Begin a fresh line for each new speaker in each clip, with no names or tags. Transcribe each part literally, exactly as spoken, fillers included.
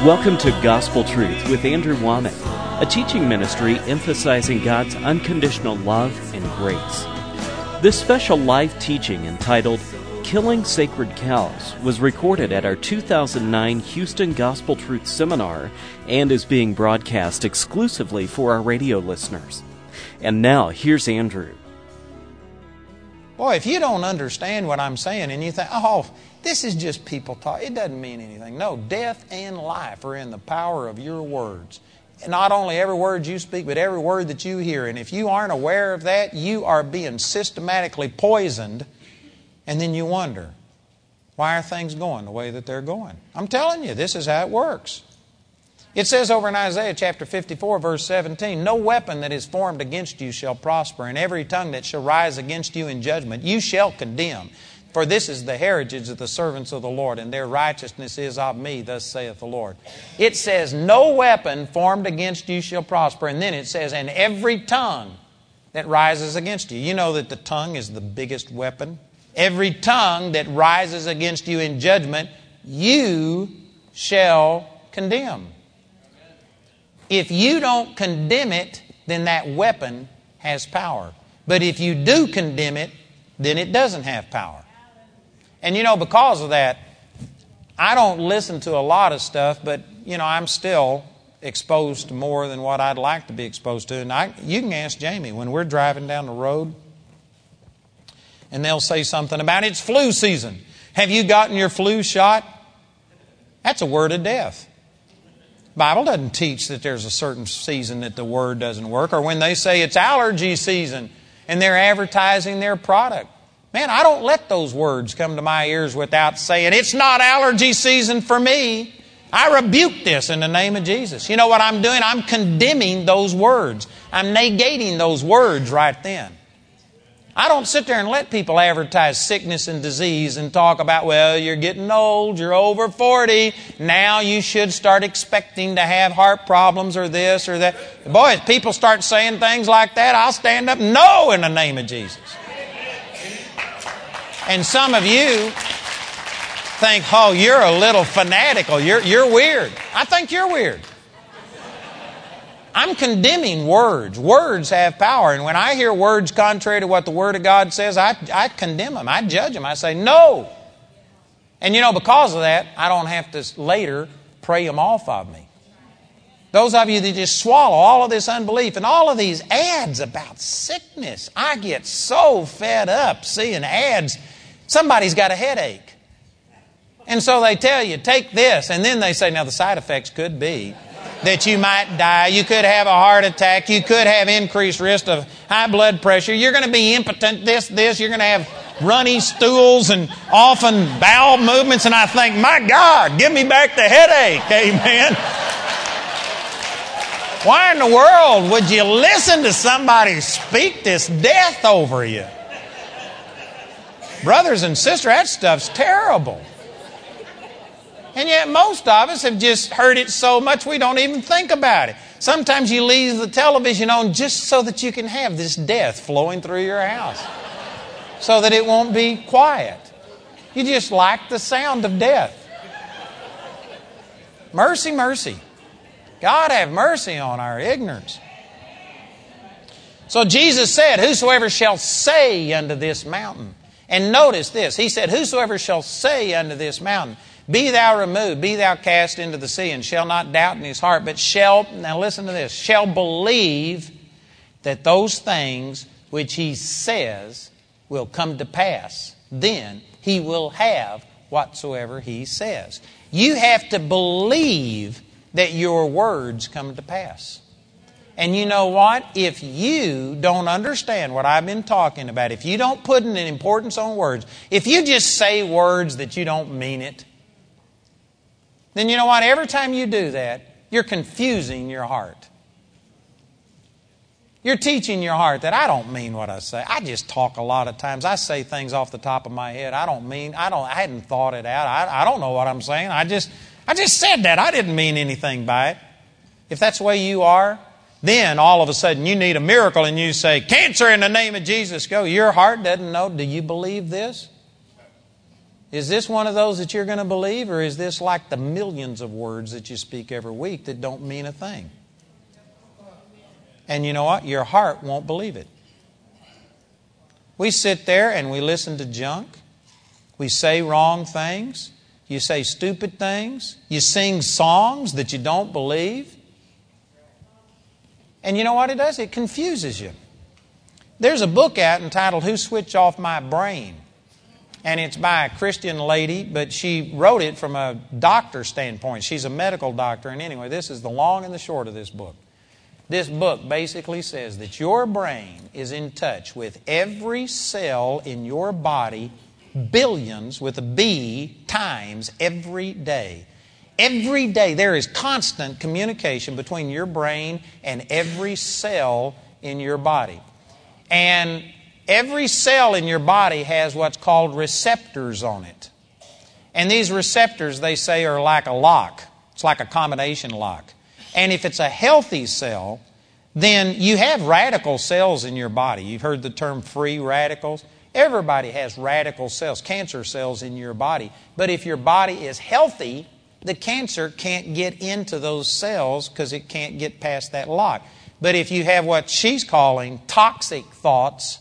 Welcome to Gospel Truth with Andrew Womack, a teaching ministry emphasizing God's unconditional love and grace. This special live teaching entitled Killing Sacred Cows was recorded at our two thousand nine Houston Gospel Truth Seminar and is being broadcast exclusively for our radio listeners. And now, here's Andrew.
Boy, if you don't understand what I'm saying and you think, oh, this is just people talk, it doesn't mean anything. No, death and life are in the power of your words. And not only every word you speak, but every word that you hear. And if you aren't aware of that, you are being systematically poisoned. And then you wonder, why are things going the way that they're going? I'm telling you, this is how it works. It says over in Isaiah chapter fifty-four, verse seventeen, no weapon that is formed against you shall prosper, and every tongue that shall rise against you in judgment you shall condemn. For this is the heritage of the servants of the Lord, and their righteousness is of me, thus saith the Lord. It says, no weapon formed against you shall prosper. And then it says, and every tongue that rises against you. You know that the tongue is the biggest weapon. Every tongue that rises against you in judgment, you shall condemn. If you don't condemn it, then that weapon has power. But if you do condemn it, then it doesn't have power. And you know, because of that, I don't listen to a lot of stuff, but, you know, I'm still exposed to more than what I'd like to be exposed to. And I, you can ask Jamie, when we're driving down the road, and they'll say something about, it's flu season. Have you gotten your flu shot? That's a word of death. The Bible doesn't teach that there's a certain season that the word doesn't work. Or when they say it's allergy season and they're advertising their product. Man, I don't let those words come to my ears without saying, it's not allergy season for me. I rebuke this in the name of Jesus. You know what I'm doing? I'm condemning those words. I'm negating those words right then. I don't sit there and let people advertise sickness and disease and talk about, well, you're getting old, you're over forty, now you should start expecting to have heart problems or this or that. Boy, if people start saying things like that, I'll stand up, no, in the name of Jesus. And some of you think, oh, you're a little fanatical, you're, you're weird. I think you're weird. I'm condemning words. Words have power. And when I hear words contrary to what the Word of God says, I, I condemn them. I judge them. I say, no. And you know, because of that, I don't have to later pray them off of me. Those of you that just swallow all of this unbelief and all of these ads about sickness, I get so fed up seeing ads. Somebody's got a headache. And so they tell you, take this. And then they say, now the side effects could be that you might die, you could have a heart attack, you could have increased risk of high blood pressure, you're going to be impotent, this, this, you're going to have runny stools and often bowel movements, and I think, my God, give me back the headache, amen. Why in the world would you listen to somebody speak this death over you? Brothers and sisters, that stuff's terrible. And yet most of us have just heard it so much we don't even think about it. Sometimes you leave the television on just so that you can have this death flowing through your house. So that it won't be quiet. You just like the sound of death. Mercy, mercy. God have mercy on our ignorance. So Jesus said, whosoever shall say unto this mountain. And notice this. He said, whosoever shall say unto this mountain, be thou removed, be thou cast into the sea, and shall not doubt in his heart, but shall, now listen to this, shall believe that those things which he says will come to pass. Then he will have whatsoever he says. You have to believe that your words come to pass. And you know what? If you don't understand what I've been talking about, if you don't put an importance on words, if you just say words that you don't mean it, then you know what? Every time you do that, you're confusing your heart. You're teaching your heart that I don't mean what I say. I just talk a lot of times. I say things off the top of my head. I don't mean, I don't, I hadn't thought it out. I, I don't know what I'm saying. I just, I just said that. I didn't mean anything by it. If that's the way you are, then all of a sudden you need a miracle and you say, cancer in the name of Jesus, go. Your heart doesn't know. Do you believe this? Is this one of those that you're going to believe, or is this like the millions of words that you speak every week that don't mean a thing? And you know what? Your heart won't believe it. We sit there and we listen to junk. We say wrong things. You say stupid things. You sing songs that you don't believe. And you know what it does? It confuses you. There's a book out entitled Who Switched Off My Brain? And it's by a Christian lady, but she wrote it from a doctor standpoint. She's a medical doctor. And anyway, this is the long and the short of this book. This book basically says that your brain is in touch with every cell in your body, billions with a B, times every day. Every day there is constant communication between your brain and every cell in your body. And every cell in your body has what's called receptors on it. And these receptors, they say, are like a lock. It's like a combination lock. And if it's a healthy cell, then you have radical cells in your body. You've heard the term free radicals. Everybody has radical cells, cancer cells in your body. But if your body is healthy, the cancer can't get into those cells because it can't get past that lock. But if you have what she's calling toxic thoughts,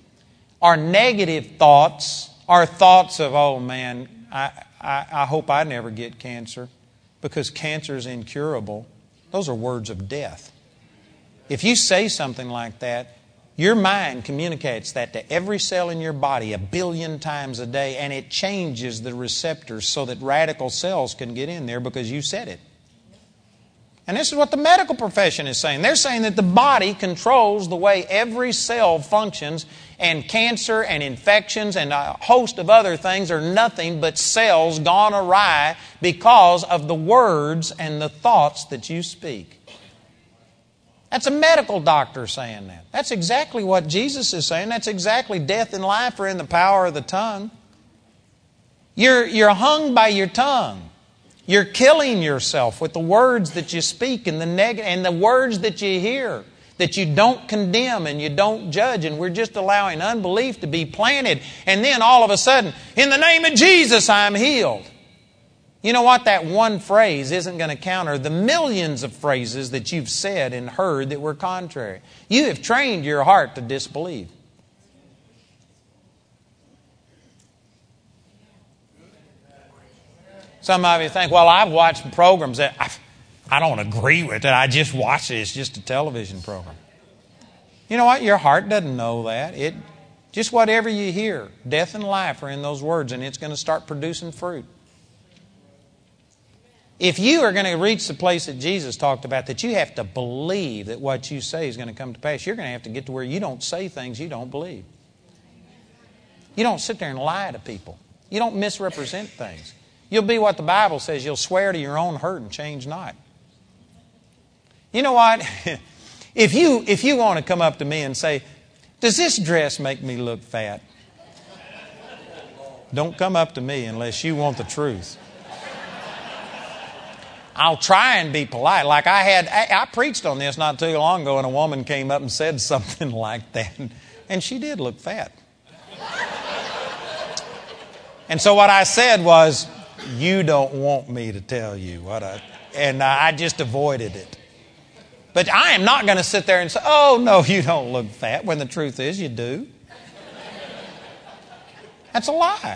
or negative thoughts, or thoughts of, oh man, I, I, I hope I never get cancer because cancer is incurable. Those are words of death. If you say something like that, your mind communicates that to every cell in your body a billion times a day, and it changes the receptors so that radical cells can get in there because you said it. And this is what the medical profession is saying. They're saying that the body controls the way every cell functions, and cancer and infections and a host of other things are nothing but cells gone awry because of the words and the thoughts that you speak. That's a medical doctor saying that. That's exactly what Jesus is saying. That's exactly death and life are in the power of the tongue. You're, you're hung by your tongue. You're killing yourself with the words that you speak and the neg- and the words that you hear, that you don't condemn and you don't judge, and we're just allowing unbelief to be planted. And then all of a sudden, in the name of Jesus, I'm healed. You know what? That one phrase isn't going to counter the millions of phrases that you've said and heard that were contrary. You have trained your heart to disbelieve. Some of you think, well, I've watched programs that I, I don't agree with it. I just watch it. It's just a television program. You know what? Your heart doesn't know that. It just whatever you hear, death and life are in those words, and it's going to start producing fruit. If you are going to reach the place that Jesus talked about, that you have to believe that what you say is going to come to pass, you're going to have to get to where you don't say things you don't believe. You don't sit there and lie to people. You don't misrepresent things. You'll be what the Bible says. You'll swear to your own hurt and change not. You know what? If you, if you want to come up to me and say, does this dress make me look fat? Don't come up to me unless you want the truth. I'll try and be polite. Like I had, I, I preached on this not too long ago, and a woman came up and said something like that, and, and she did look fat. And so what I said was, you don't want me to tell you what I... And I just avoided it. But I am not going to sit there and say, oh, no, you don't look fat, when the truth is you do. That's a lie.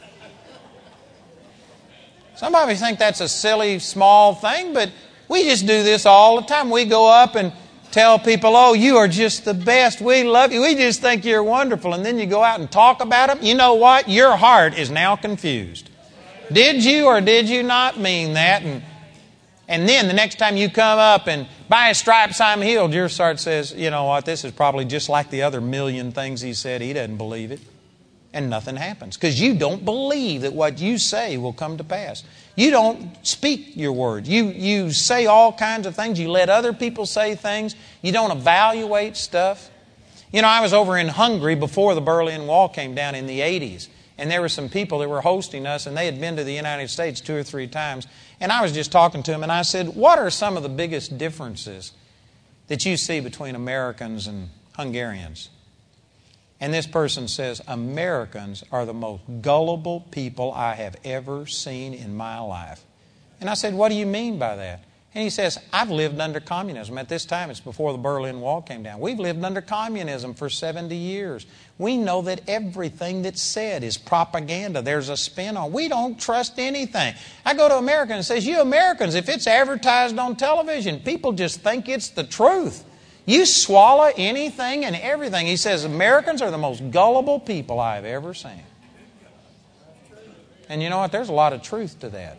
Some of you think that's a silly, small thing, but we just do this all the time. We go up and tell people, oh, you are just the best. We love you. We just think you're wonderful. And then you go out and talk about them. You know what? Your heart is now confused. Did you or did you not mean that? And and then the next time you come up and by His stripes I'm healed, your heart says, you know what? This is probably just like the other million things he said. He doesn't believe it. And nothing happens because you don't believe that what you say will come to pass. You don't speak your words. You, you say all kinds of things. You let other people say things. You don't evaluate stuff. You know, I was over in Hungary before the Berlin Wall came down in the eighties. And there were some people that were hosting us, and they had been to the United States two or three times. And I was just talking to them, and I said, what are some of the biggest differences that you see between Americans and Hungarians? And this person says, Americans are the most gullible people I have ever seen in my life. And I said, what do you mean by that? And he says, I've lived under communism. At this time, it's before the Berlin Wall came down. We've lived under communism for seventy years. We know that everything that's said is propaganda. There's a spin on. We don't trust anything. I go to America and it says, you Americans, if it's advertised on television, people just think it's the truth. You swallow anything and everything. He says, Americans are the most gullible people I've ever seen. And you know what? There's a lot of truth to that.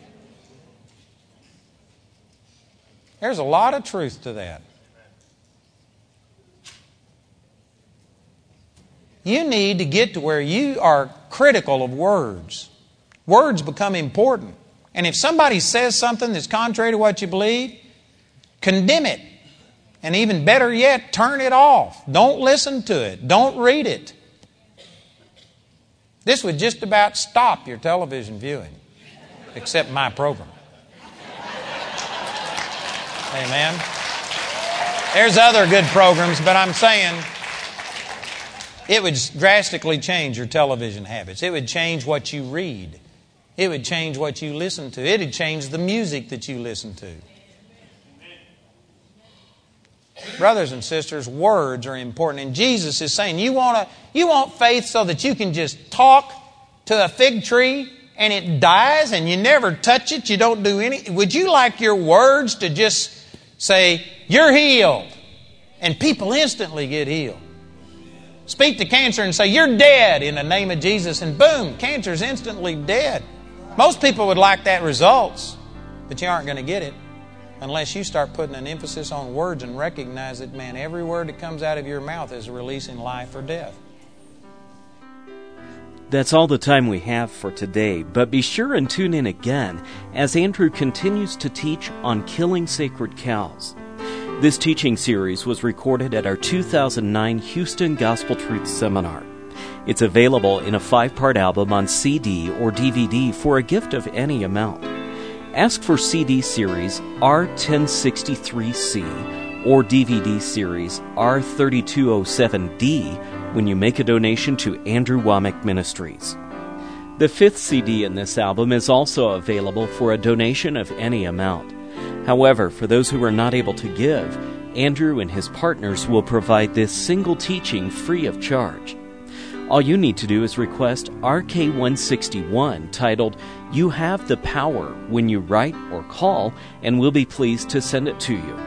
There's a lot of truth to that. You need to get to where you are critical of words. Words become important. And if somebody says something that's contrary to what you believe, condemn it. And even better yet, turn it off. Don't listen to it. Don't read it. This would just about stop your television viewing, except my program. Amen. There's other good programs, but I'm saying it would drastically change your television habits. It would change what you read. It would change what you listen to. It would change the music that you listen to. Brothers and sisters, words are important. And Jesus is saying, you want to, you want faith so that you can just talk to a fig tree and it dies and you never touch it, you don't do any. Would you like your words to just say, you're healed, and people instantly get healed? Speak to cancer and say, you're dead in the name of Jesus, and boom, cancer's instantly dead. Most people would like that results, but you aren't going to get it unless you start putting an emphasis on words and recognize that, man, every word that comes out of your mouth is releasing life or death.
That's all the time we have for today, but be sure and tune in again as Andrew continues to teach on killing sacred cows. This teaching series was recorded at our two thousand nine Houston Gospel Truth Seminar. It's available in a five-part album on C D or D V D for a gift of any amount. Ask for C D series R ten sixty-three C or D V D series R thirty-two oh seven D when you make a donation to Andrew Wommack Ministries. The fifth C D in this album is also available for a donation of any amount. However, for those who are not able to give, Andrew and his partners will provide this single teaching free of charge. All you need to do is request R K one sixty-one titled, You Have the Power, when you write or call, and we'll be pleased to send it to you.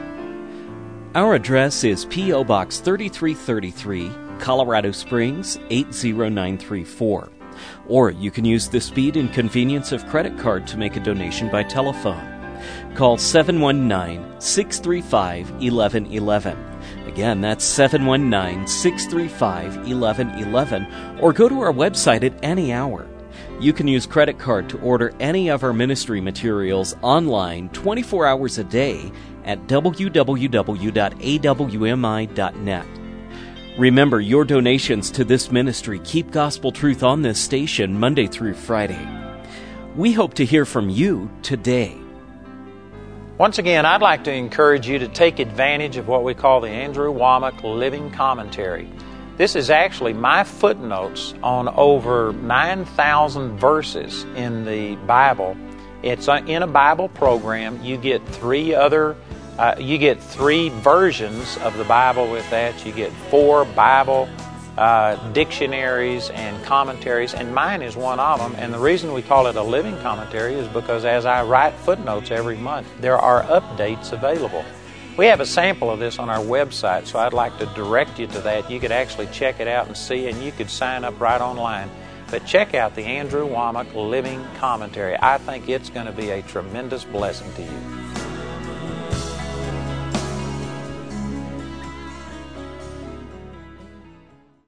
Our address is P O Box thirty-three thirty-three, Colorado Springs eight zero nine three four. Or you can use the speed and convenience of credit card to make a donation by telephone. Call seven one nine, six three five, one one one one. Again, that's seven one nine, six three five, one one one one, or go to our website at any hour. You can use credit card to order any of our ministry materials online twenty-four hours a day at w w w dot a w m i dot net. Remember, your donations to this ministry keep gospel truth on this station Monday through Friday. We hope to hear from you today.
Once again, I'd like to encourage you to take advantage of what we call the Andrew Wommack Living Commentary. This is actually my footnotes on over nine thousand verses in the Bible. It's in a Bible program. You get three other, uh, you get three versions of the Bible with that. You get four Bible uh, dictionaries and commentaries, and mine is one of them. And the reason we call it a living commentary is because as I write footnotes every month, there are updates available. We have a sample of this on our website, so I'd like to direct you to that. You could actually check it out and see, and you could sign up right online. But check out the Andrew Wommack Living Commentary. I think it's going to be a tremendous blessing to you.